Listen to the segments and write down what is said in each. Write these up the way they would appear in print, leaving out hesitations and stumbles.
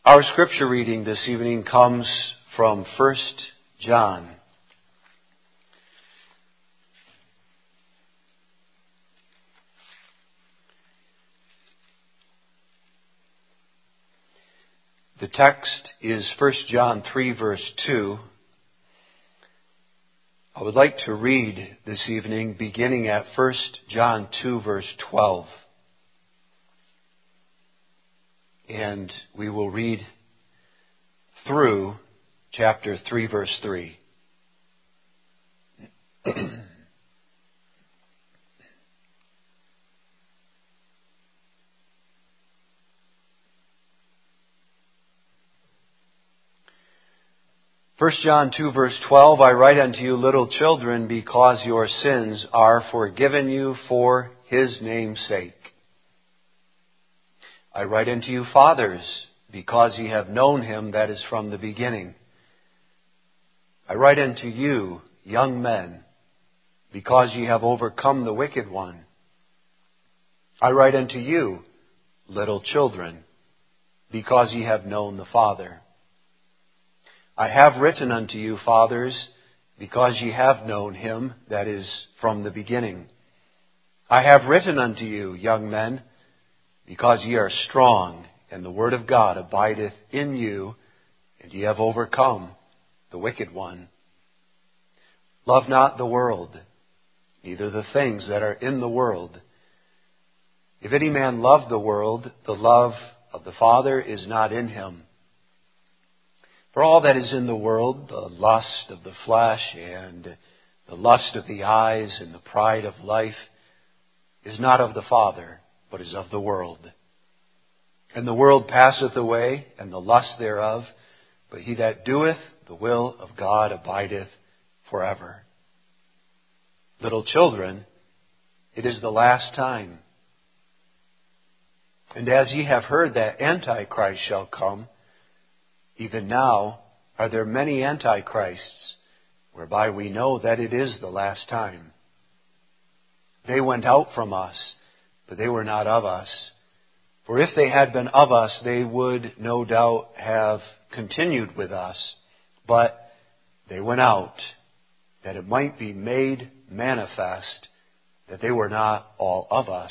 Our scripture reading this evening comes from 1 John. The text is 1 John 3, verse 2. I would like to read this evening beginning at 1 John 2, verse 12. And we will read through chapter 3, verse 3. First John 2, verse 12, I write unto you, little children, because your sins are forgiven you for his name's sake. I write unto you, fathers, because ye have known him that is from the beginning. I write unto you, young men, because ye have overcome the wicked one. I write unto you, little children, because ye have known the Father. I have written unto you, fathers, because ye have known him that is from the beginning. I have written unto you, young men, because ye are strong, and the word of God abideth in you, and ye have overcome the wicked one. Love not the world, neither the things that are in the world. If any man love the world, the love of the Father is not in him. For all that is in the world, the lust of the flesh and the lust of the eyes and the pride of life, is not of the Father, but is of the world. And the world passeth away, and the lust thereof, but he that doeth the will of God abideth forever. Little children, it is the last time. And as ye have heard that Antichrist shall come, even now are there many antichrists, whereby we know that it is the last time. They went out from us, but they were not of us. For if they had been of us, they would no doubt have continued with us. But they went out, that it might be made manifest that they were not all of us.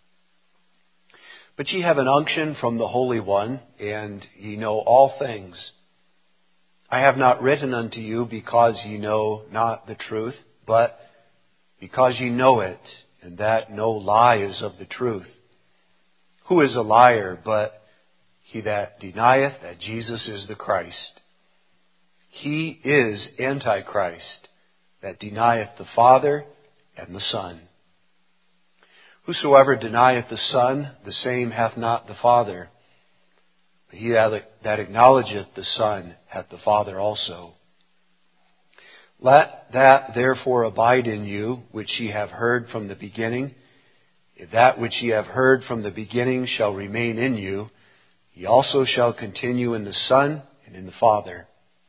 But ye have an unction from the Holy One, and ye know all things. I have not written unto you because ye know not the truth, but because ye know it, and that no lie is of the truth. Who is a liar but he that denieth that Jesus is the Christ? He is Antichrist, that denieth the Father and the Son. Whosoever denieth the Son, the same hath not the Father. But he that acknowledgeth the Son hath the Father also. Let that therefore abide in you, which ye have heard from the beginning. If that which ye have heard from the beginning shall remain in you, ye also shall continue in the Son and in the Father.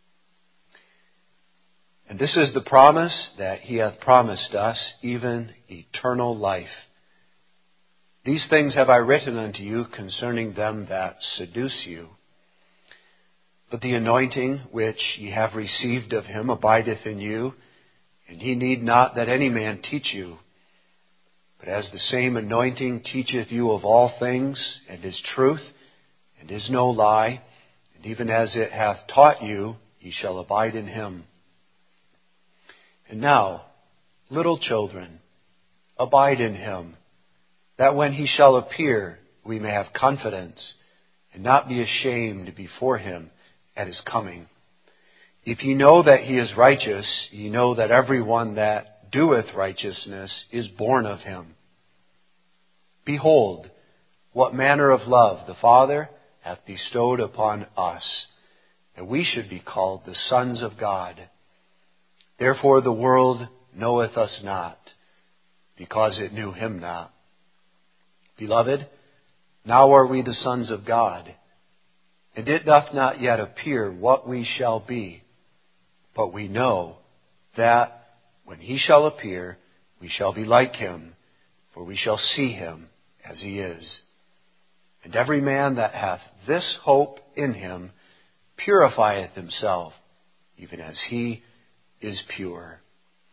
And this is the promise that he hath promised us, even eternal life. These things have I written unto you concerning them that seduce you. But the anointing which ye have received of him abideth in you, and ye need not that any man teach you. But as the same anointing teacheth you of all things, and is truth, and is no lie, and even as it hath taught you, ye shall abide in him. And now, little children, abide in him, that when he shall appear, we may have confidence, and not be ashamed before him at his coming. If ye know that he is righteous, ye know that every one that doeth righteousness is born of him. Behold, what manner of love the Father hath bestowed upon us, that we should be called the sons of God. Therefore the world knoweth us not, because it knew him not. Beloved, now are we the sons of God, and it doth not yet appear what we shall be. But we know that when he shall appear, we shall be like him, for we shall see him as he is. And every man that hath this hope in him purifieth himself, even as he is pure.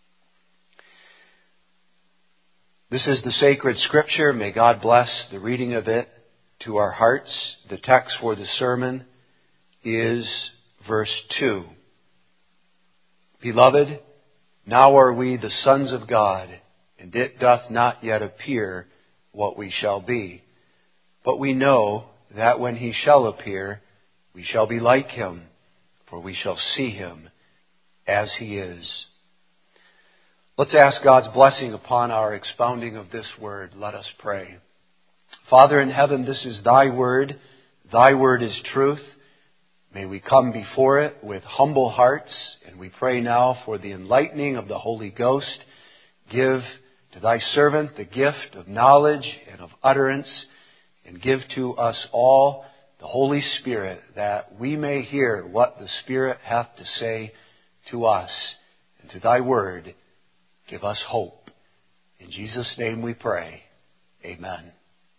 This is the sacred Scripture. May God bless the reading of it to our hearts. The text for the sermon is verse 2. Beloved, now are we the sons of God, and it doth not yet appear what we shall be. But we know that when he shall appear, we shall be like him, for we shall see him as he is. Let's ask God's blessing upon our expounding of this word. Let us pray. Father in heaven, this is thy word. Thy word is truth. May we come before it with humble hearts, and we pray now for the enlightening of the Holy Ghost. Give to thy servant the gift of knowledge and of utterance, and give to us all the Holy Spirit, that we may hear what the Spirit hath to say to us. And to thy word, give us hope. In Jesus' name we pray. Amen.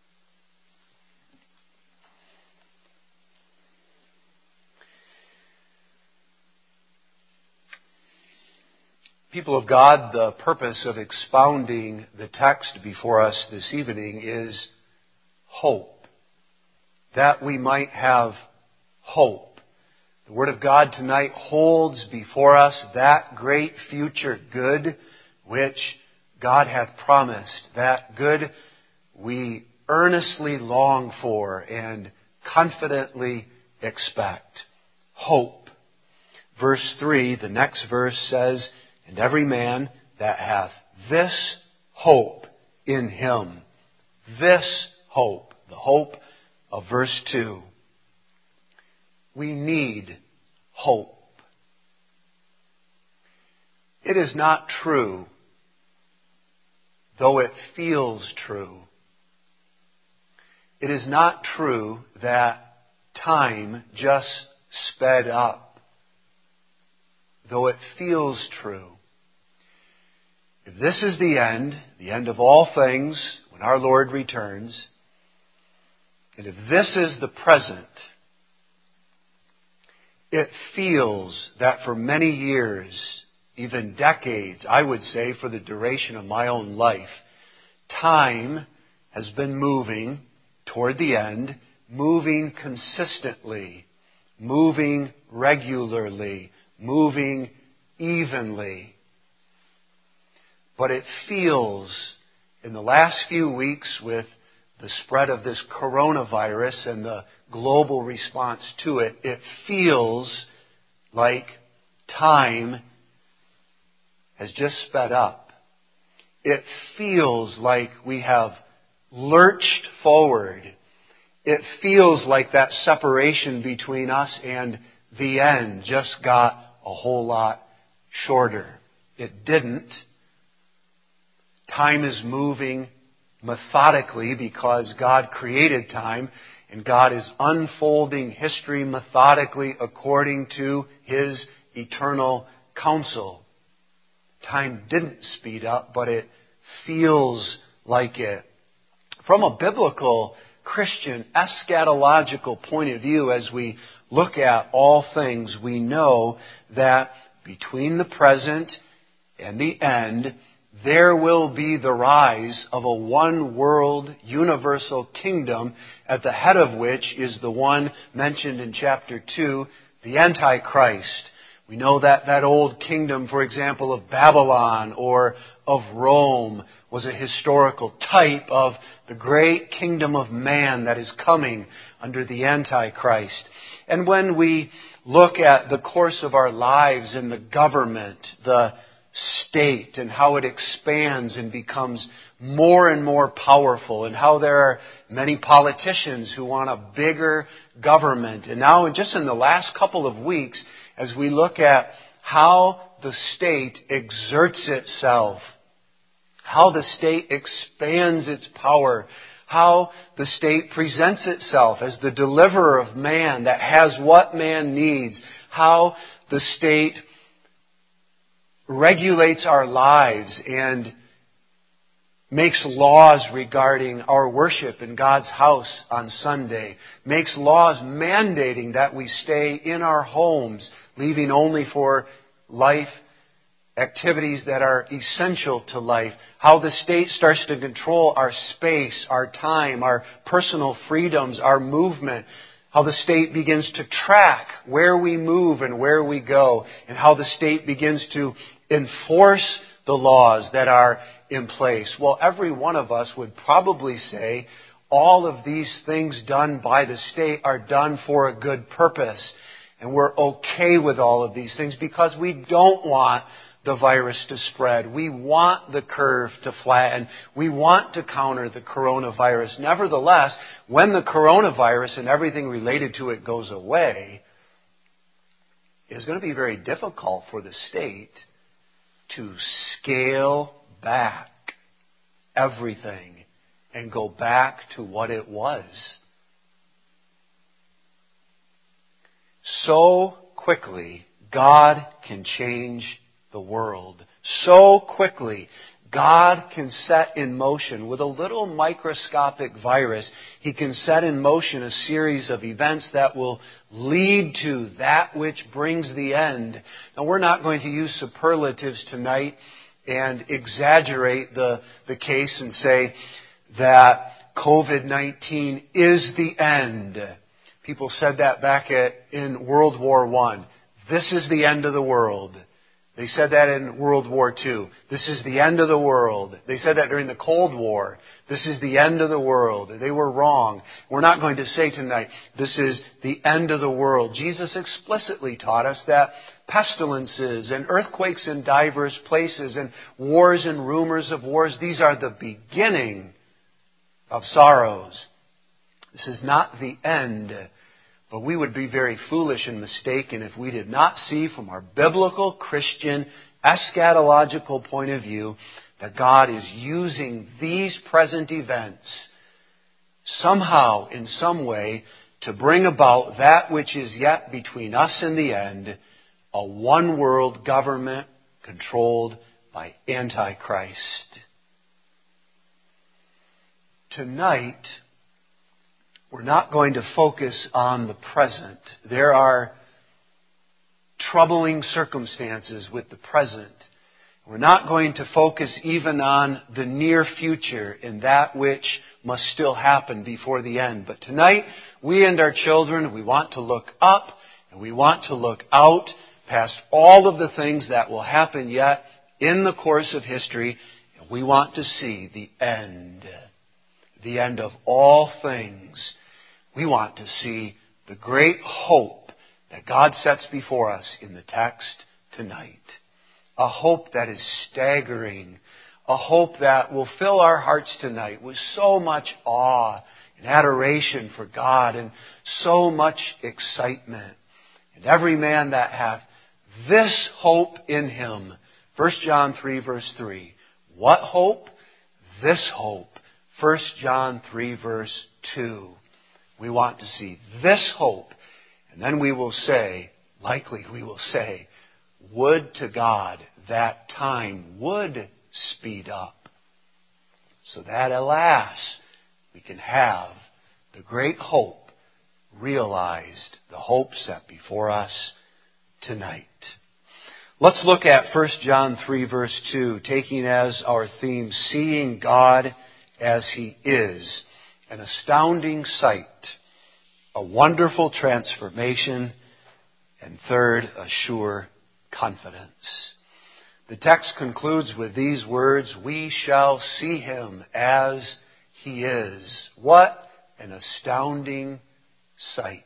People of God, the purpose of expounding the text before us this evening is hope. That we might have hope. The Word of God tonight holds before us that great future good which God hath promised. That good we earnestly long for and confidently expect. Hope. Verse 3, the next verse says, and every man that hath this hope in him. This hope. The hope of verse 2. We need hope. It is not true, though it feels true. It is not true that time just sped up, though it feels true. If this is the end of all things, when our Lord returns, and if this is the present, it feels that for many years, even decades, I would say for the duration of my own life, time has been moving toward the end, moving consistently, moving regularly, moving evenly. But it feels, in the last few weeks with the spread of this coronavirus and the global response to it, it feels like time has just sped up. It feels like we have lurched forward. It feels like that separation between us and the end just got a whole lot shorter. It didn't. Time is moving methodically because God created time, and God is unfolding history methodically according to His eternal counsel. Time didn't speed up, but it feels like it. From a biblical, Christian, eschatological point of view, as we look at all things, we know that between the present and the end, there will be the rise of a one-world universal kingdom, at the head of which is the one mentioned in chapter 2, the Antichrist. We know that that old kingdom, for example, of Babylon or of Rome was a historical type of the great kingdom of man that is coming under the Antichrist. And when we look at the course of our lives in the government, the state, and how it expands and becomes more and more powerful, and how there are many politicians who want a bigger government. And now, just in the last couple of weeks, as we look at how the state exerts itself, how the state expands its power, how the state presents itself as the deliverer of man that has what man needs, how the state regulates our lives and makes laws regarding our worship in God's house on Sunday, makes laws mandating that we stay in our homes, leaving only for life activities that are essential to life, how the state starts to control our space, our time, our personal freedoms, our movement, how the state begins to track where we move and where we go, and how the state begins to enforce the laws that are in place. Well, every one of us would probably say all of these things done by the state are done for a good purpose. And we're okay with all of these things because we don't want the virus to spread. We want the curve to flatten. We want to counter the coronavirus. Nevertheless, when the coronavirus and everything related to it goes away, it's going to be very difficult for the state to scale back everything and go back to what it was. So quickly, God can change the world. So quickly, God can set in motion, with a little microscopic virus, He can set in motion a series of events that will lead to that which brings the end. Now, we're not going to use superlatives tonight and exaggerate the case and say that COVID-19 is the end. People said that back in World War I. This is the end of the world. They said that in World War II. This is the end of the world. They said that during the Cold War. This is the end of the world. They were wrong. We're not going to say tonight, this is the end of the world. Jesus explicitly taught us that pestilences and earthquakes in diverse places and wars and rumors of wars, these are the beginning of sorrows. This is not the end. But we would be very foolish and mistaken if we did not see from our biblical, Christian, eschatological point of view that God is using these present events somehow, in some way, to bring about that which is yet between us and the end, a one-world government controlled by Antichrist. Tonight, we're not going to focus on the present. There are troubling circumstances with the present. We're not going to focus even on the near future and that which must still happen before the end. But tonight, we and our children, we want to look up and we want to look out past all of the things that will happen yet in the course of history. And we want to see the end of all things. We want to see the great hope that God sets before us in the text tonight. A hope that is staggering. A hope that will fill our hearts tonight with so much awe and adoration for God and so much excitement. And every man that hath this hope in him. 1 John 3 verse 3. What hope? This hope. 1 John 3 verse 2. We want to see this hope. And then we will say, likely we will say, would to God that time would speed up, so that, alas, we can have the great hope realized, the hope set before us tonight. Let's look at 1 John 3 verse 2, taking as our theme, Seeing God as He is. An astounding sight, a wonderful transformation, and third, a sure confidence. The text concludes with these words, we shall see Him as He is. What an astounding sight.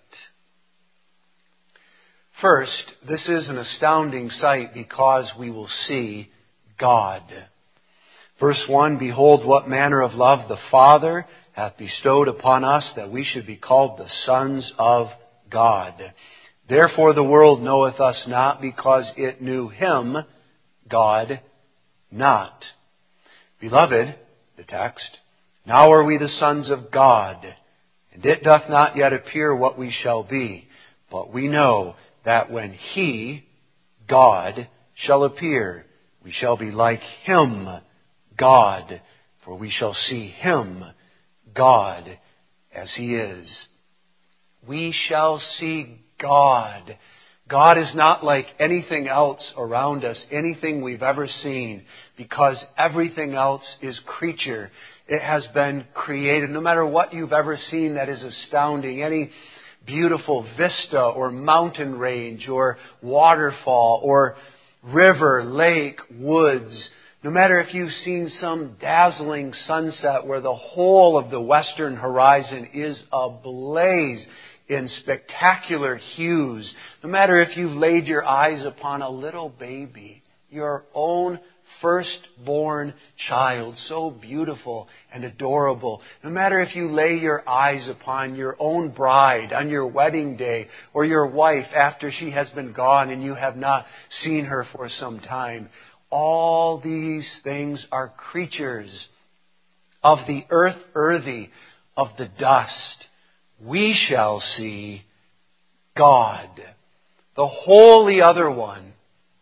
First, this is an astounding sight because we will see God. Verse 1, behold what manner of love the Father hath bestowed upon us, that we should be called the sons of God. Therefore the world knoweth us not, because it knew Him, God, not. Beloved, the text, now are we the sons of God, and it doth not yet appear what we shall be. But we know that when He, God, shall appear, we shall be like Him, God, for we shall see Him, God, as He is. We shall see God. God is not like anything else around us, anything we've ever seen, because everything else is creature. It has been created. No matter what you've ever seen that is astounding, any beautiful vista or mountain range or waterfall or river, lake, woods, no matter if you've seen some dazzling sunset where the whole of the western horizon is ablaze in spectacular hues, no matter if you've laid your eyes upon a little baby, your own firstborn child, so beautiful and adorable, no matter if you lay your eyes upon your own bride on your wedding day, or your wife after she has been gone and you have not seen her for some time, all these things are creatures of the earth, earthy, of the dust. We shall see God, the Holy Other One,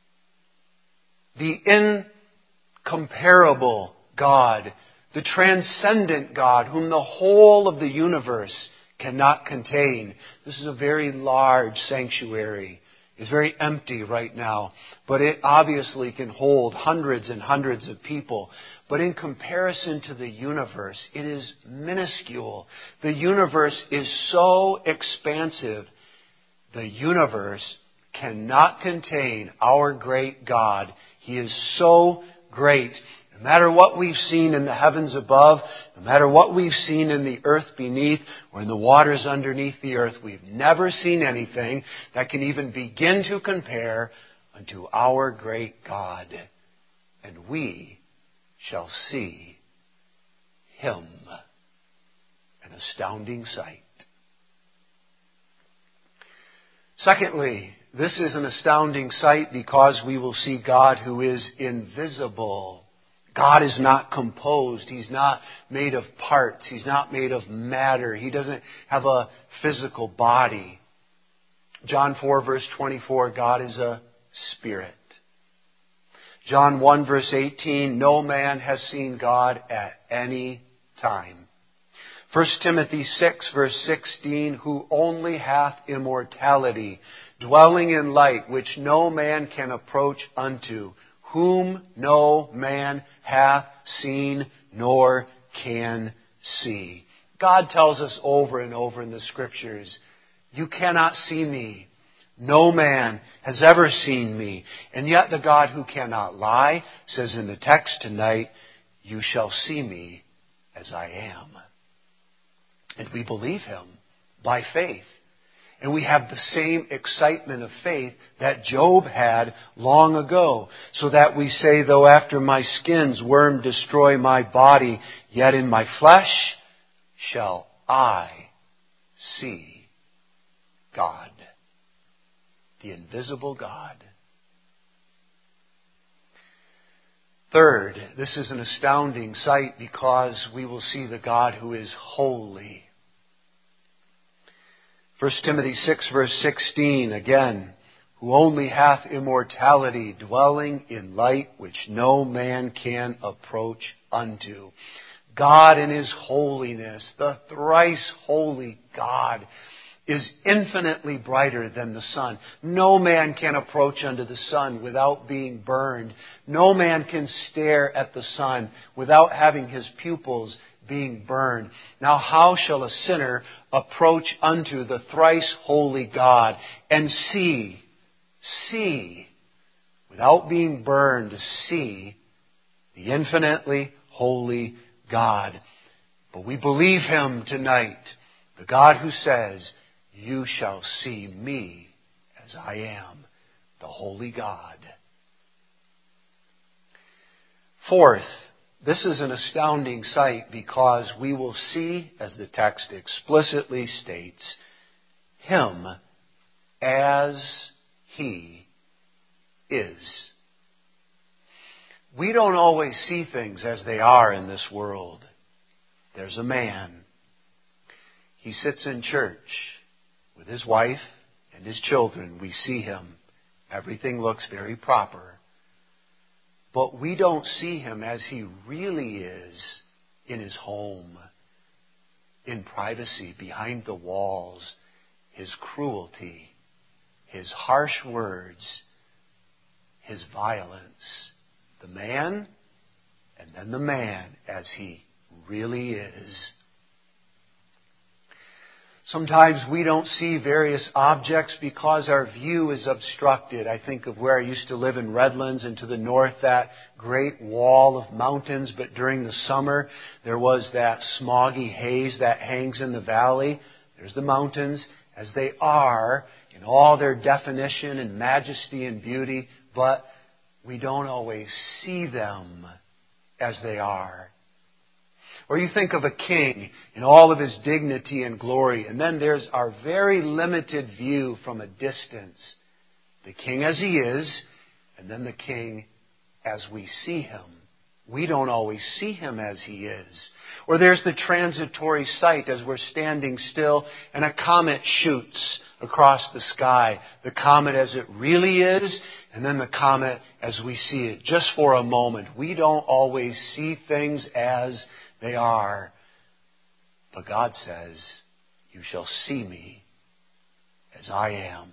the incomparable God, the transcendent God, whom the whole of the universe cannot contain. This is a very large sanctuary. It's very empty right now, but it obviously can hold hundreds and hundreds of people. But in comparison to the universe, it is minuscule. The universe is so expansive. The universe cannot contain our great God. He is so great. No matter what we've seen in the heavens above, no matter what we've seen in the earth beneath or in the waters underneath the earth, we've never seen anything that can even begin to compare unto our great God. And we shall see Him. An astounding sight. Secondly, this is an astounding sight because we will see God who is invisible. God is not composed. He's not made of parts. He's not made of matter. He doesn't have a physical body. John 4 verse 24, God is a spirit. John 1 verse 18, no man has seen God at any time. 1 Timothy 6 verse 16, who only hath immortality, dwelling in light, which no man can approach unto, whom no man hath seen nor can see. God tells us over and over in the Scriptures, you cannot see me. No man has ever seen me. And yet the God who cannot lie says in the text tonight, you shall see me as I am. And we believe Him by faith. And we have the same excitement of faith that Job had long ago. So that we say, though after my skins worm destroy my body, yet in my flesh shall I see God, the invisible God. Third, this is an astounding sight because we will see the God who is holy. 1 Timothy 6 verse 16, again, who only hath immortality, dwelling in light which no man can approach unto. God in His holiness, the thrice holy God, is infinitely brighter than the sun. No man can approach unto the sun without being burned. No man can stare at the sun without having his pupils being burned. Now how shall a sinner approach unto the thrice holy God and see, without being burned, see the infinitely holy God? But we believe Him tonight, the God who says, you shall see me as I am, the holy God. Fourth, this is an astounding sight because we will see, as the text explicitly states, Him as He is. We don't always see things as they are in this world. There's a man. He sits in church with his wife and his children. We see him. Everything looks very proper. But we don't see him as he really is in His home, in privacy, behind the walls, His cruelty, His harsh words, His violence. The man, and then the man as he really is. Sometimes we don't see various objects because our view is obstructed. I think of where I used to live in Redlands, and to the north that great wall of mountains. But during the summer there was that smoggy haze that hangs in the valley. There's the mountains as they are in all their definition and majesty and beauty. But we don't always see them as they are. Or you think of a king in all of his dignity and glory, and then there's our very limited view from a distance. The king as he is, and then the king as we see him. We don't always see him as he is. Or there's the transitory sight as we're standing still and a comet shoots across the sky. The comet as it really is, and then the comet as we see it. Just for a moment. We don't always see things as they are. But God says, you shall see me as I am.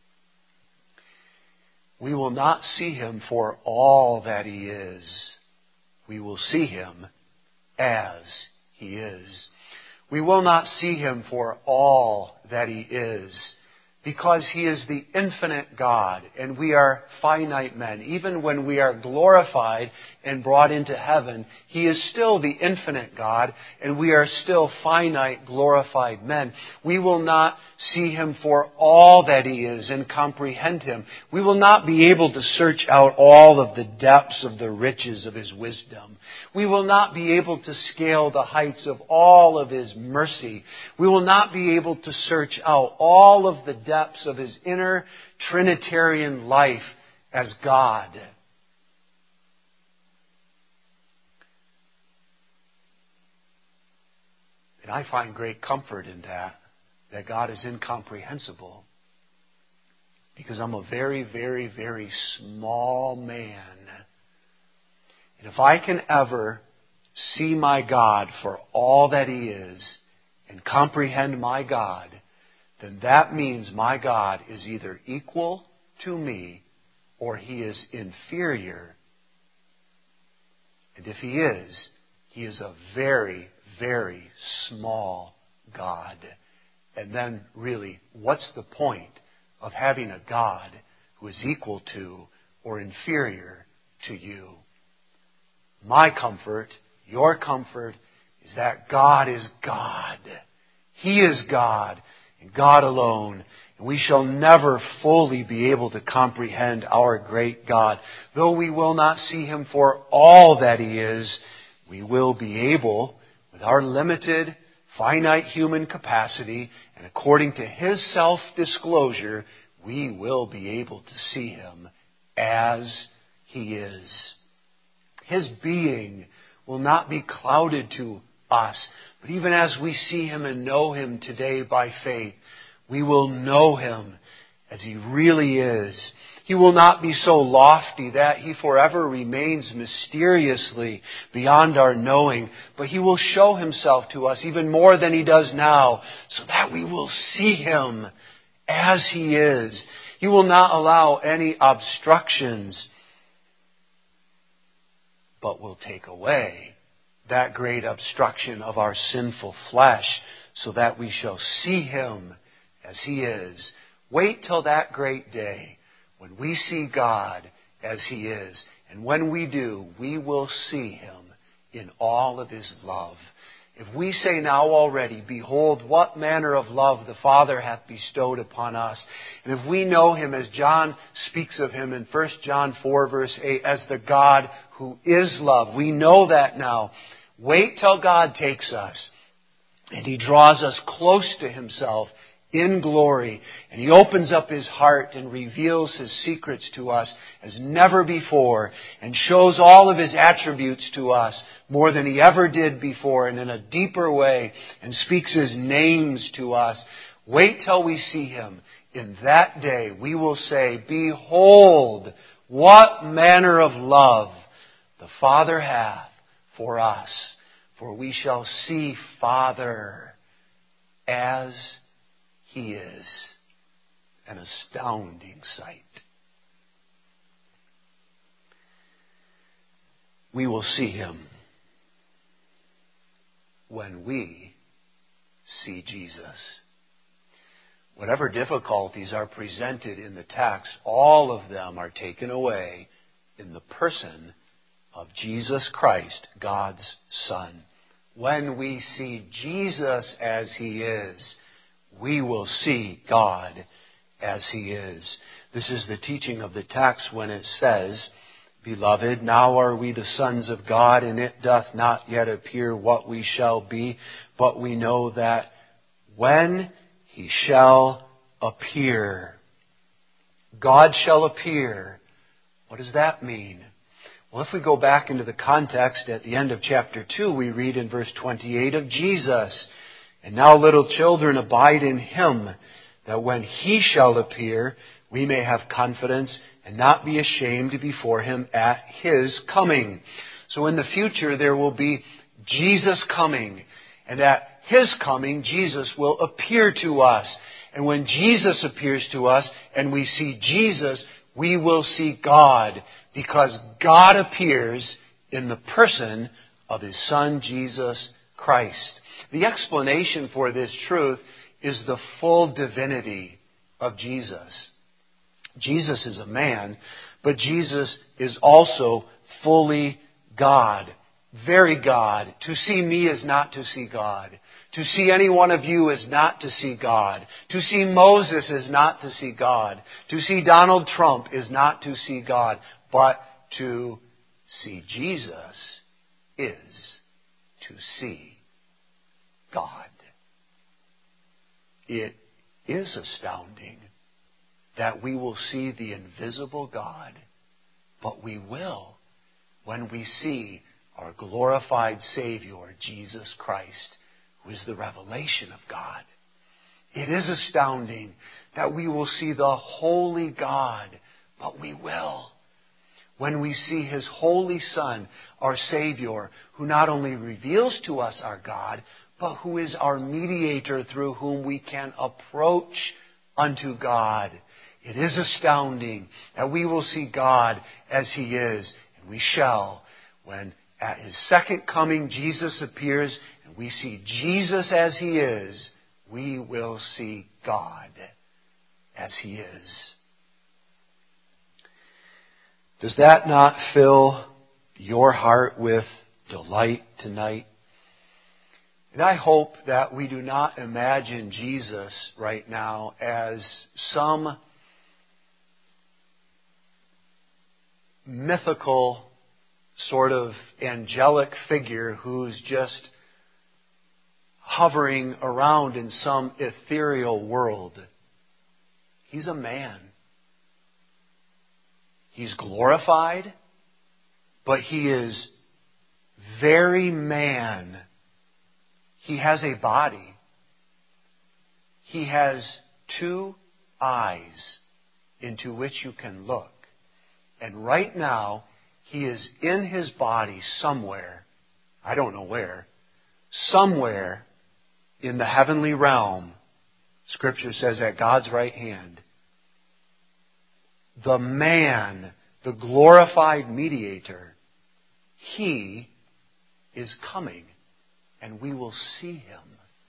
We will not see Him for all that He is. We will see Him as He is. We will not see Him for all that He is, because He is the infinite God and we are finite men. Even when we are glorified and brought into heaven, He is still the infinite God and we are still finite, glorified men. We will not see Him for all that He is and comprehend Him. We will not be able to search out all of the depths of the riches of His wisdom. We will not be able to scale the heights of all of His mercy. We will not be able to search out all of the depths of His inner Trinitarian life as God. And I find great comfort in that God is incomprehensible. Because I'm a very, very, very small man. And if I can ever see my God for all that He is and comprehend my God, then that means my God is either equal to me or He is inferior. And if He is a very, very small God. And then really, what's the point of having a God who is equal to or inferior to you? My comfort, your comfort, is that God is God. He is God, and God alone. And we shall never fully be able to comprehend our great God. Though we will not see Him for all that He is, we will be able, with our limited, finite human capacity, and according to His self-disclosure, we will be able to see Him as He is. His being will not be clouded to us. But even as we see Him and know Him today by faith, we will know Him as He really is. He will not be so lofty that He forever remains mysteriously beyond our knowing, but He will show Himself to us even more than He does now, so that we will see Him as He is. He will not allow any obstructions, but will take away that great obstruction of our sinful flesh, so that we shall see Him as He is. Wait till that great day when we see God as He is. And when we do, we will see Him in all of His love. If we say now already, behold, what manner of love the Father hath bestowed upon us. And if we know Him as John speaks of Him in 1 John 4 verse 8, as the God who is love. We know that now. Wait till God takes us and He draws us close to Himself in glory. And He opens up His heart and reveals His secrets to us as never before, and shows all of His attributes to us more than He ever did before, and in a deeper way, and speaks His names to us. Wait till we see Him. In that day we will say, behold, what manner of love the Father hath for us. For we shall see Father as He is. An astounding sight. We will see Him when we see Jesus. Whatever difficulties are presented in the text, all of them are taken away in the person of Jesus Christ, God's Son. When we see Jesus as He is, we will see God as He is. This is the teaching of the text when it says, Beloved, now are we the sons of God, and it doth not yet appear what we shall be, but we know that when He shall appear, God shall appear. What does that mean? Well, if we go back into the context at the end of chapter 2, we read in verse 28 of Jesus, And now, little children, abide in Him, that when He shall appear, we may have confidence and not be ashamed before Him at His coming. So in the future, there will be Jesus coming. And at His coming, Jesus will appear to us. And when Jesus appears to us and we see Jesus, we will see God. Because God appears in the person of His Son, Jesus Christ. The explanation for this truth is the full divinity of Jesus. Jesus is a man, but Jesus is also fully God. Very God. To see me is not to see God. To see any one of you is not to see God. To see Moses is not to see God. To see Donald Trump is not to see God. But to see Jesus is to see God. It is astounding that we will see the invisible God, but we will when we see our glorified Savior, Jesus Christ, who is the revelation of God. It is astounding that we will see the holy God, but we will when we see His holy Son, our Savior, who not only reveals to us our God, but who is our mediator through whom we can approach unto God. It is astounding that we will see God as He is, and we shall when at His second coming Jesus appears and we see Jesus as He is, we will see God as He is. Does that not fill your heart with delight tonight? And I hope that we do not imagine Jesus right now as some mythical sort of angelic figure who's just hovering around in some ethereal world. He's a man. He's glorified, but He is very man. He has a body. He has two eyes into which you can look. And right now, He is in His body somewhere, I don't know where, somewhere in the heavenly realm, Scripture says at God's right hand. The man, the glorified mediator, He is coming, and we will see Him.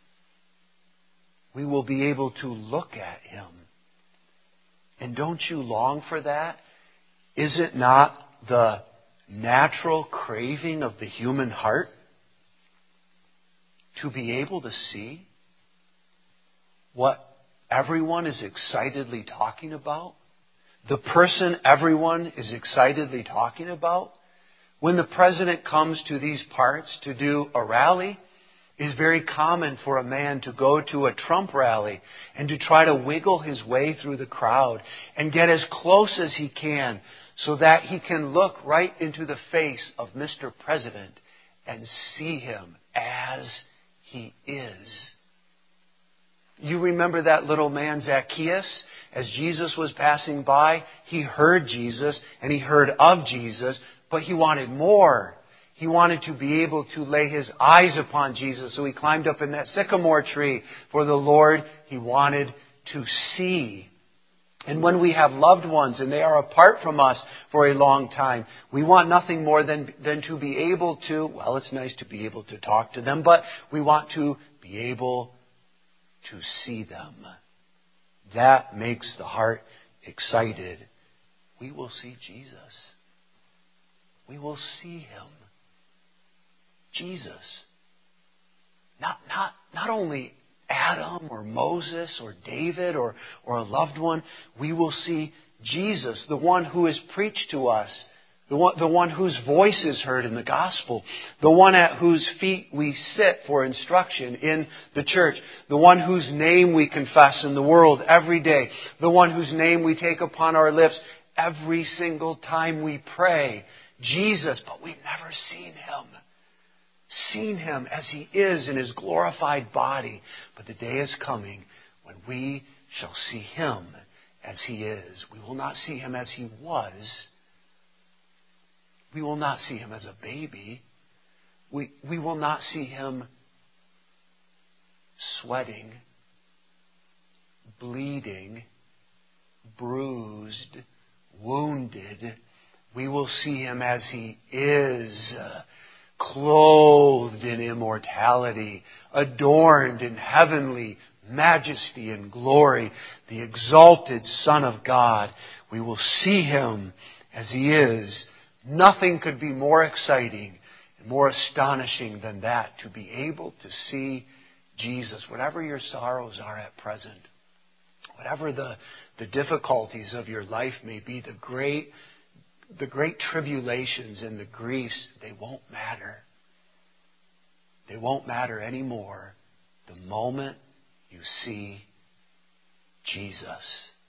We will be able to look at Him. And don't you long for that? Is it not the natural craving of the human heart to be able to see what everyone is excitedly talking about? The person everyone is excitedly talking about? When the president comes to these parts to do a rally, it is very common for a man to go to a Trump rally and to try to wiggle his way through the crowd and get as close as he can so that he can look right into the face of Mr. President and see Him as He is. You remember that little man Zacchaeus? As Jesus was passing by, he heard Jesus and he heard of Jesus, but he wanted more. He wanted to be able to lay his eyes upon Jesus. So he climbed up in that sycamore tree for the Lord he wanted to see. And when we have loved ones and they are apart from us for a long time, we want nothing more than to be able to, well, it's nice to be able to talk to them, but we want to be able to see them. That makes the heart excited. We will see Jesus. We will see Him. Jesus. Not only Adam or Moses or David or a loved one. We will see Jesus, the one who is preached to us, the one whose voice is heard in the gospel, the one at whose feet we sit for instruction in the church, the one whose name we confess in the world every day, the one whose name we take upon our lips every single time we pray. Jesus, but we've never seen Him. Seen Him as He is in His glorified body. But the day is coming when we shall see Him as He is. We will not see Him as He was. We will not see Him as a baby. We will not see Him sweating, bleeding, bruised, wounded. We will see Him as He is, clothed in immortality, adorned in heavenly majesty and glory, the exalted Son of God. We will see Him as He is. Nothing could be more exciting and more astonishing than that, to be able to see Jesus. Whatever your sorrows are at present, whatever the difficulties of your life may be, the great tribulations and the griefs, they won't matter. They won't matter anymore the moment you see Jesus.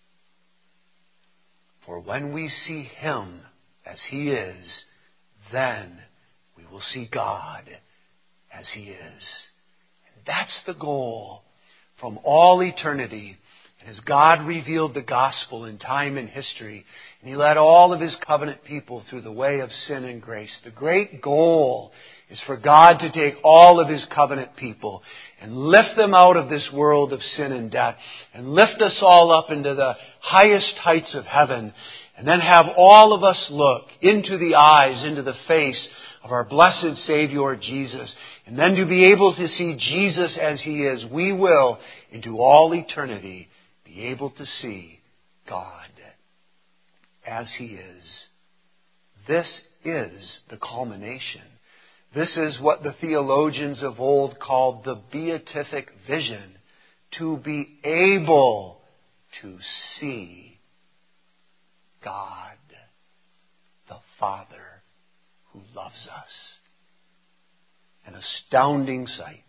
For when we see Him as He is, then we will see God as He is. And that's the goal from all eternity. And as God revealed the gospel in time and history, and He led all of His covenant people through the way of sin and grace, the great goal is for God to take all of His covenant people and lift them out of this world of sin and death and lift us all up into the highest heights of heaven, and then have all of us look into the eyes, into the face of our blessed Savior Jesus, and then to be able to see Jesus as He is. We will, into all eternity, be able to see God as He is. This is the culmination. This is what the theologians of old called the beatific vision, to be able to see God, the Father who loves us. An astounding sight.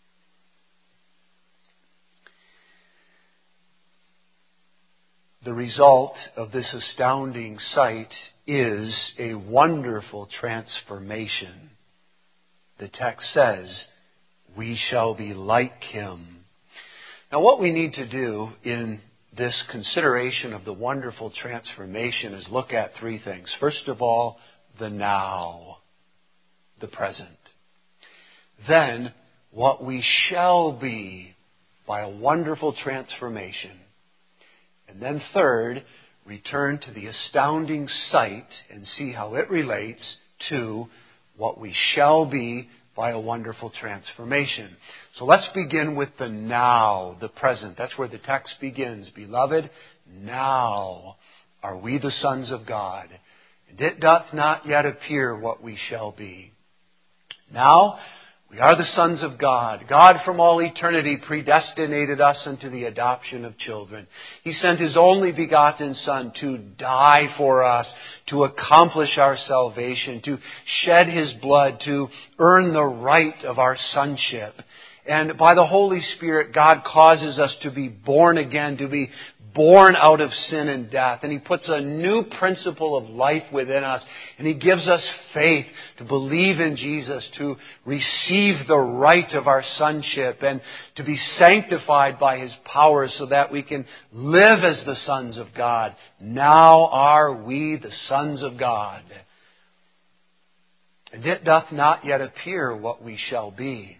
The result of this astounding sight is a wonderful transformation. The text says, we shall be like Him. Now, what we need to do in this consideration of the wonderful transformation is look at three things. First of all, the now, the present. Then, what we shall be by a wonderful transformation. And then third, return to the astounding sight and see how it relates to what we shall be by a wonderful transformation. So let's begin with the now, the present. That's where the text begins. Beloved, now are we the sons of God, and it doth not yet appear what we shall be. Now we are the sons of God. God from all eternity predestinated us unto the adoption of children. He sent His only begotten Son to die for us, to accomplish our salvation, to shed His blood, to earn the right of our sonship. And by the Holy Spirit, God causes us to be born again, to be born out of sin and death. And He puts a new principle of life within us. And He gives us faith to believe in Jesus, to receive the right of our sonship, and to be sanctified by His power so that we can live as the sons of God. Now are we the sons of God. and it doth not yet appear what we shall be.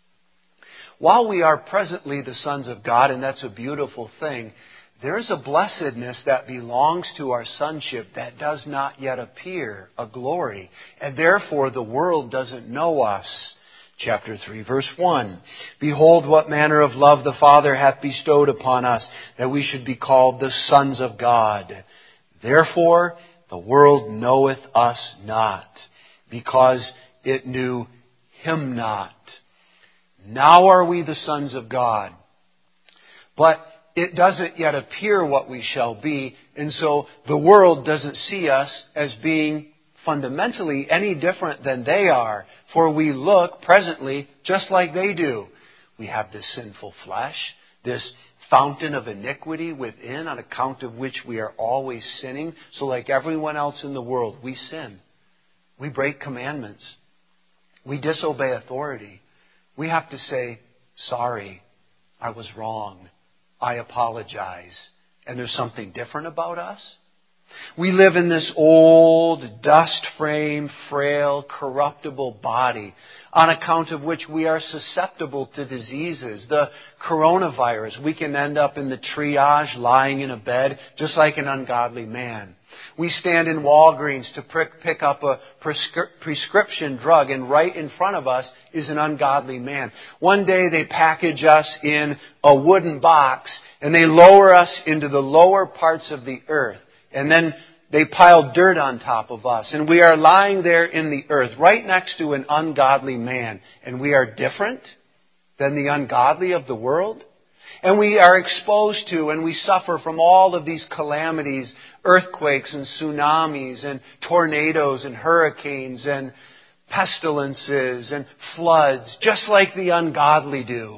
While we are presently the sons of God, and that's a beautiful thing, there is a blessedness that belongs to our sonship that does not yet appear, a glory, and therefore the world doesn't know us. Chapter 3, verse 1. Behold, what manner of love the Father hath bestowed upon us, that we should be called the sons of God. Therefore, the world knoweth us not, because it knew Him not. Now are we the sons of God. But it doesn't yet appear what we shall be, and so the world doesn't see us as being fundamentally any different than they are, for we look presently just like they do. We have this sinful flesh, this fountain of iniquity within, on account of which we are always sinning. So like everyone else in the world, we sin. We break commandments. We disobey authority. We have to say, sorry, I was wrong. I apologize. And there's something different about us. We live in this old, dust-framed, frail, corruptible body, on account of which we are susceptible to diseases. The coronavirus, we can end up in the triage, lying in a bed, just like an ungodly man. We stand in Walgreens to pick up a prescription drug, and right in front of us is an ungodly man. One day they package us in a wooden box, and they lower us into the lower parts of the earth. And then they pile dirt on top of us. And we are lying there in the earth, right next to an ungodly man. And we are different than the ungodly of the world. And we are exposed to and we suffer from all of these calamities, earthquakes and tsunamis and tornadoes and hurricanes and pestilences and floods, just like the ungodly do.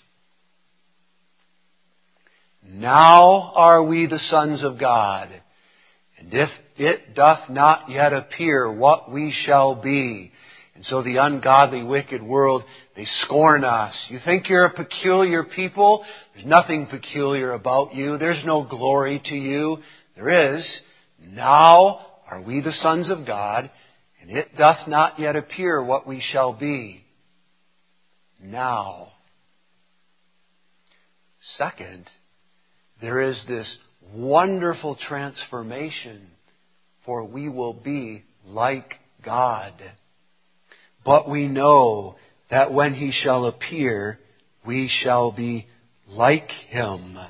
Now are we the sons of God. And if it doth not yet appear what we shall be. And so the ungodly, wicked world, they scorn us. You think you're a peculiar people? There's nothing peculiar about you. There's no glory to you. There is. Now are we the sons of God, and it doth not yet appear what we shall be. Now. Second, there is this wonderful transformation, for we will be like God. But we know that when He shall appear, we shall be like Him.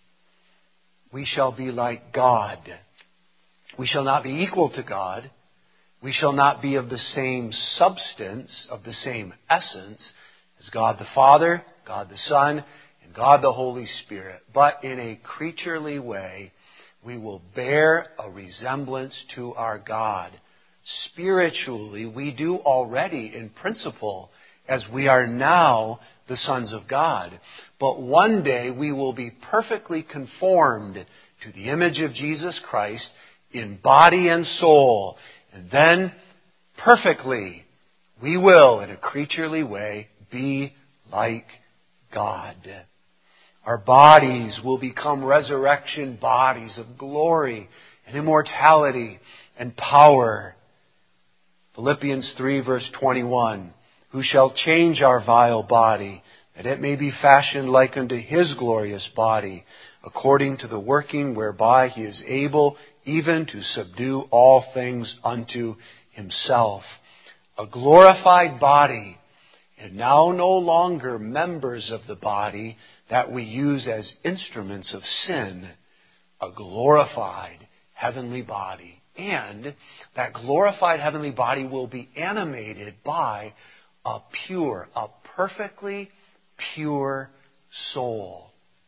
We shall be like God. We shall not be equal to God. We shall not be of the same substance, of the same essence as God the Father, God the Son, and God the Holy Spirit. But in a creaturely way, we will bear a resemblance to our God. Spiritually, we do already in principle, as we are now the sons of God. But one day we will be perfectly conformed to the image of Jesus Christ in body and soul. And then, perfectly, we will, in a creaturely way, be like God. Our bodies will become resurrection bodies of glory and immortality and power. Philippians 3 verse 21. Who shall change our vile body, that it may be fashioned like unto His glorious body, according to the working whereby He is able even to subdue all things unto Himself. A glorified body, and now no longer members of the body that we use as instruments of sin. A glorified heavenly body. And that glorified heavenly body will be animated by a perfectly pure soul.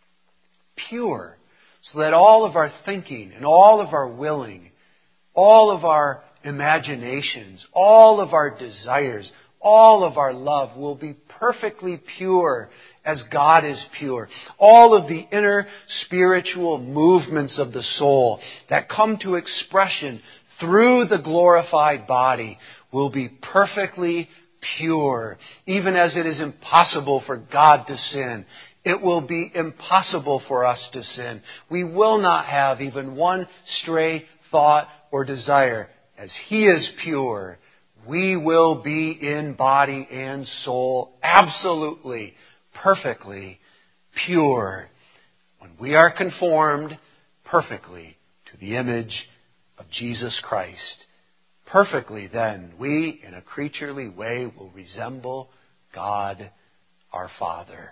Pure. So that all of our thinking and all of our willing, all of our imaginations, all of our desires, all of our love will be perfectly pure as God is pure. All of the inner spiritual movements of the soul that come to expression through the glorified body will be perfectly pure. Even as it is impossible for God to sin, it will be impossible for us to sin. We will not have even one stray thought or desire. As He is pure, we will be in body and soul absolutely, perfectly pure when we are conformed perfectly to the image of Jesus Christ. Perfectly then, we, in a creaturely way, will resemble God our Father.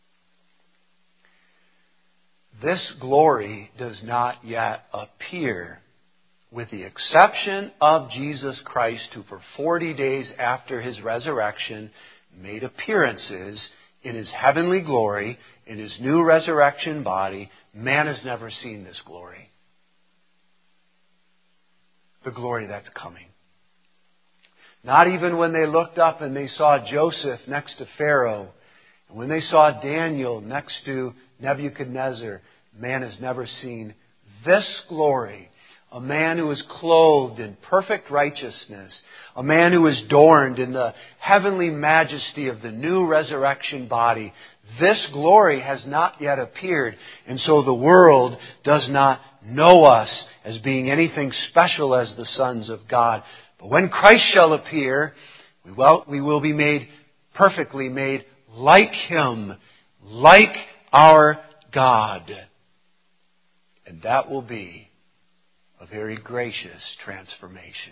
This glory does not yet appear, with the exception of Jesus Christ, who for 40 days after His resurrection made appearances in His heavenly glory, in His new resurrection body. Man has never seen this glory. The glory that's coming. Not even when they looked up and they saw Joseph next to Pharaoh, and when they saw Daniel next to Nebuchadnezzar, man has never seen this glory. A man who is clothed in perfect righteousness. A man who is adorned in the heavenly majesty of the new resurrection body. This glory has not yet appeared, and so the world does not know us as being anything special as the sons of God. But when Christ shall appear, we will be made perfectly made like Him, like our God. And that will be a very gracious transformation.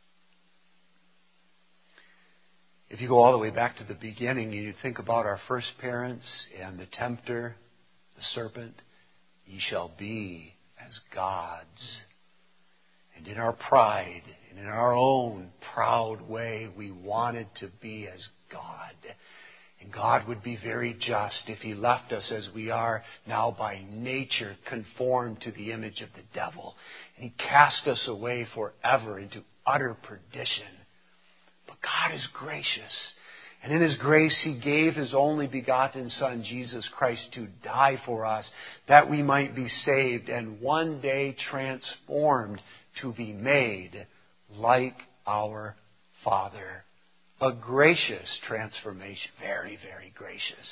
If you go all the way back to the beginning and you think about our first parents and the tempter, the serpent, ye shall be as gods. And in our pride and in our own proud way, we wanted to be as God. And God would be very just if He left us as we are now by nature, conformed to the image of the devil. And He cast us away forever into utter perdition. But God is gracious. And in His grace, He gave His only begotten Son, Jesus Christ, to die for us, that we might be saved and one day transformed to be made like our Father. A gracious transformation. Very, very gracious.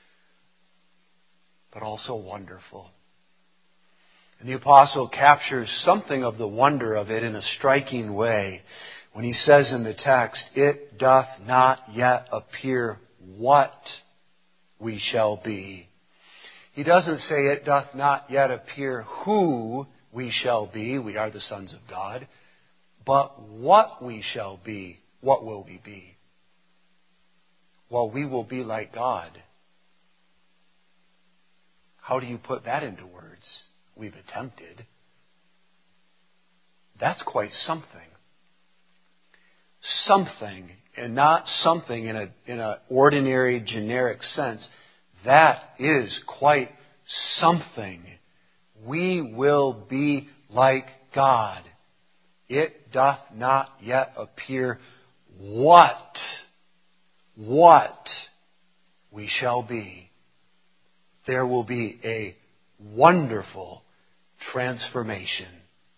But also wonderful. And the apostle captures something of the wonder of it in a striking way when he says in the text, it doth not yet appear what we shall be. He doesn't say it doth not yet appear who we shall be. We are the sons of God. But what we shall be. What will we be? Well, we will be like God. How do you put that into words? We've attempted. That's quite something. Something, and not something in an ordinary, generic sense. That is quite something. We will be like God. It doth not yet appear what we shall be. There will be a wonderful transformation.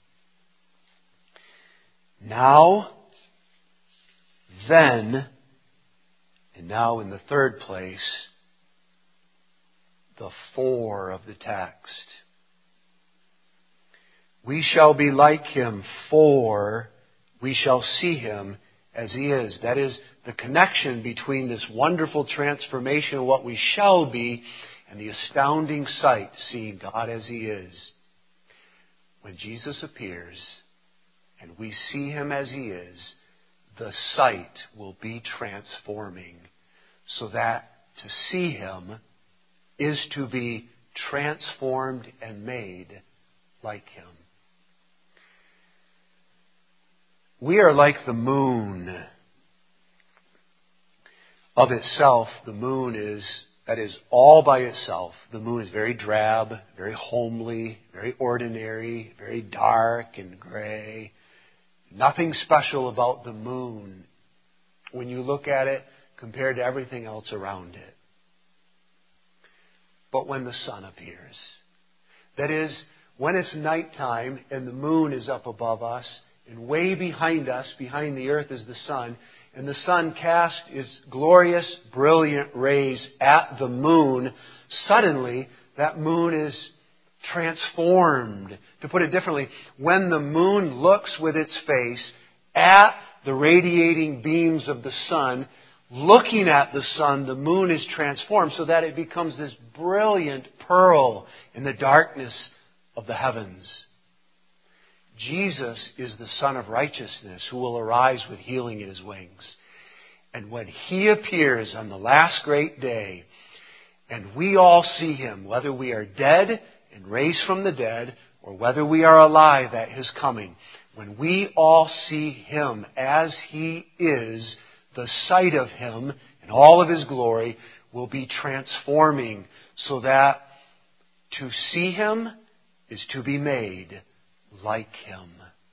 Now, then, and now in the third place, the for of the text. We shall be like Him, for we shall see Him as He is. That is the connection between this wonderful transformation of what we shall be and the astounding sight, seeing God as He is. When Jesus appears and we see Him as He is, the sight will be transforming, so that to see Him is to be transformed and made like Him. We are like the moon. Of itself, the moon is, that is, all by itself. The moon is very drab, very homely, very ordinary, very dark and gray. Nothing special about the moon when you look at it compared to everything else around it. But when the sun appears, that is, when it's nighttime and the moon is up above us, and way behind us, behind the earth, is the sun, and the sun casts its glorious, brilliant rays at the moon, suddenly that moon is transformed. To put it differently, when the moon looks with its face at the radiating beams of the sun, looking at the sun, the moon is transformed so that it becomes this brilliant pearl in the darkness of the heavens. Jesus is the Son of Righteousness who will arise with healing in His wings. And when He appears on the last great day, and we all see Him, whether we are dead and raised from the dead, or whether we are alive at His coming, when we all see Him as He is, the sight of Him in all of His glory will be transforming, so that to see Him is to be made like Him.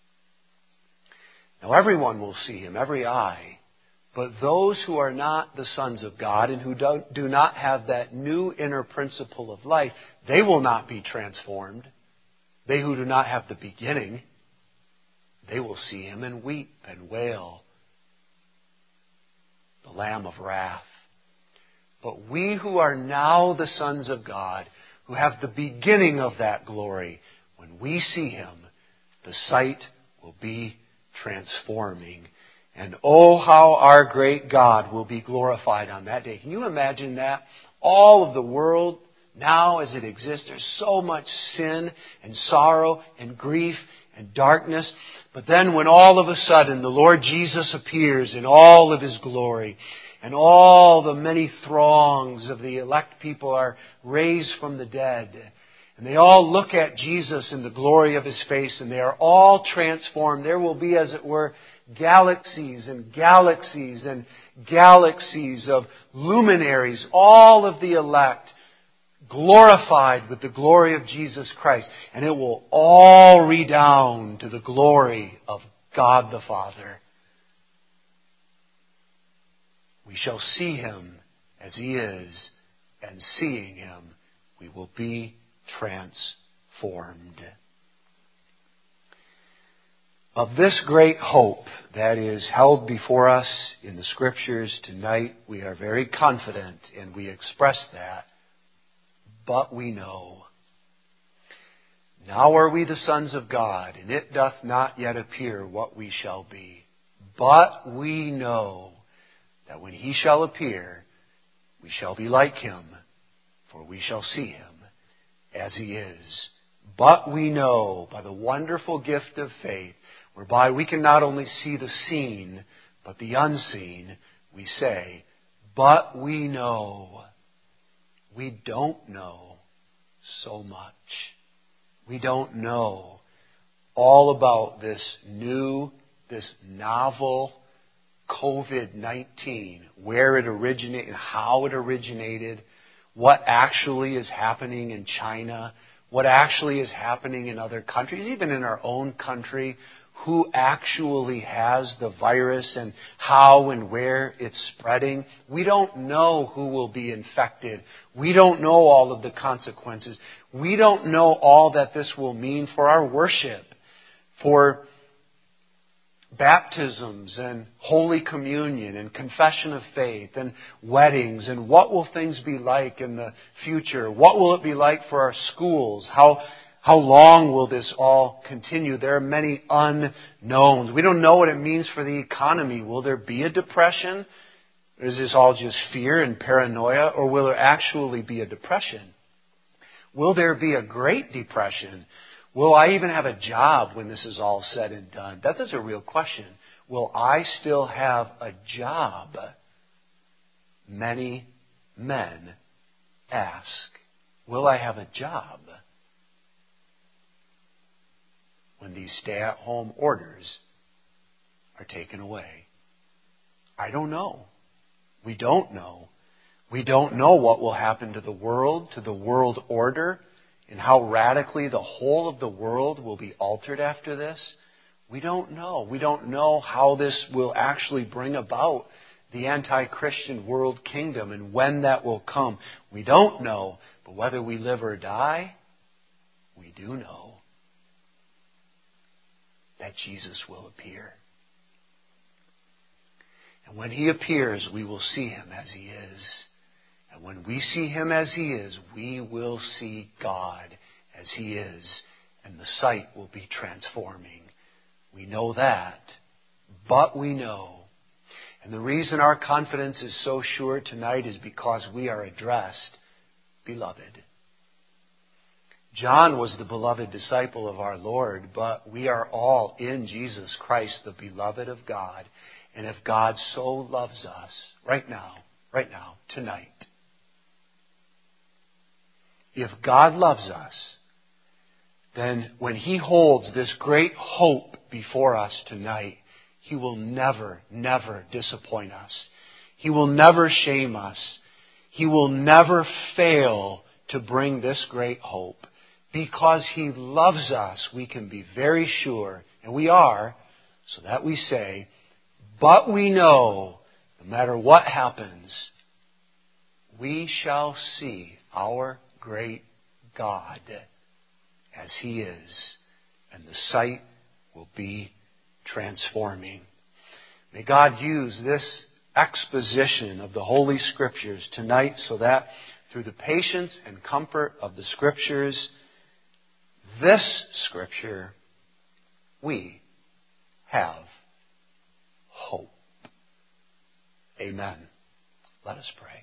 Now everyone will see Him, every eye. But those who are not the sons of God and who do not have that new inner principle of life, they will not be transformed. They who do not have the beginning, they will see Him and weep and wail. The Lamb of wrath. But we who are now the sons of God, who have the beginning of that glory, when we see Him, the sight will be transforming. And oh, how our great God will be glorified on that day. Can you imagine that? All of the world now as it exists, there's so much sin and sorrow and grief and darkness. But then when all of a sudden the Lord Jesus appears in all of His glory, and all the many throngs of the elect people are raised from the dead, and they all look at Jesus in the glory of His face, and they are all transformed. There will be, as it were, galaxies and galaxies and galaxies of luminaries, all of the elect, glorified with the glory of Jesus Christ. And it will all redound to the glory of God the Father. We shall see Him as He is, and seeing Him, we will be transformed. Of this great hope that is held before us in the Scriptures tonight, we are very confident, and we express that. But we know. Now are we the sons of God, and it doth not yet appear what we shall be. But we know that when He shall appear, we shall be like Him, for we shall see Him as He is. But we know by the wonderful gift of faith, whereby we can not only see the seen, but the unseen, we say, but we know. We don't know so much. We don't know all about this novel COVID-19, where it originated, how it originated, what actually is happening in China, what actually is happening in other countries, even in our own country, who actually has the virus and how and where it's spreading. We don't know who will be infected. We don't know all of the consequences. We don't know all that this will mean for our worship, for baptisms and Holy Communion and confession of faith and weddings, and what will things be like in the future? What will it be like for our schools? How long will this all continue? There are many unknowns. We don't know what it means for the economy. Will there be a depression? Or is this all just fear and paranoia? Or will there actually be a depression? Will there be a Great Depression? Will I even have a job when this is all said and done? That is a real question. Will I still have a job? Many men ask, will I have a job when these stay-at-home orders are taken away? I don't know. We don't know. We don't know what will happen to the world order, and how radically the whole of the world will be altered after this. We don't know. We don't know how this will actually bring about the anti-Christian world kingdom and when that will come. We don't know. But whether we live or die, we do know that Jesus will appear. And when He appears, we will see Him as He is. And when we see Him as He is, we will see God as He is. And the sight will be transforming. We know that but we know. And the reason our confidence is so sure tonight is because we are addressed, beloved. John was the beloved disciple of our Lord, but we are all in Jesus Christ, the beloved of God. And if God so loves us, right now, tonight, if God loves us, then when He holds this great hope before us tonight, He will never, never disappoint us. He will never shame us. He will never fail to bring this great hope. Because He loves us, we can be very sure, and we are, so that we say, but we know, no matter what happens, we shall see our great God as He is, and the sight will be transforming. May God use this exposition of the Holy Scriptures tonight so that through the patience and comfort of the Scriptures, this Scripture, we have hope. Amen. Let us pray.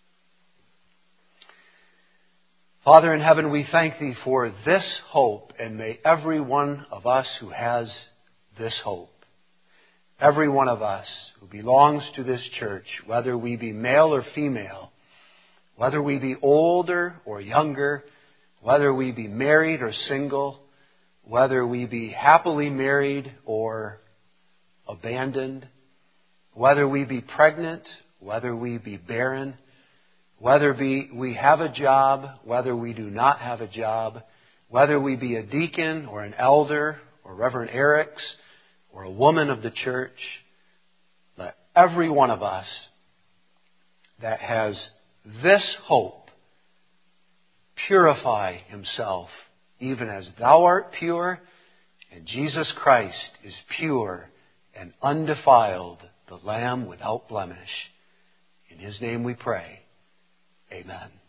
Father in heaven, we thank Thee for this hope, and may every one of us who has this hope, every one of us who belongs to this church, whether we be male or female, whether we be older or younger, whether we be married or single, whether we be happily married or abandoned, whether we be pregnant, whether we be barren, whether we have a job, whether we do not have a job, whether we be a deacon or an elder or Reverend Eric's or a woman of the church, let every one of us that has this hope purify himself, even as Thou art pure, and Jesus Christ is pure and undefiled, the Lamb without blemish. In His name we pray. Amen.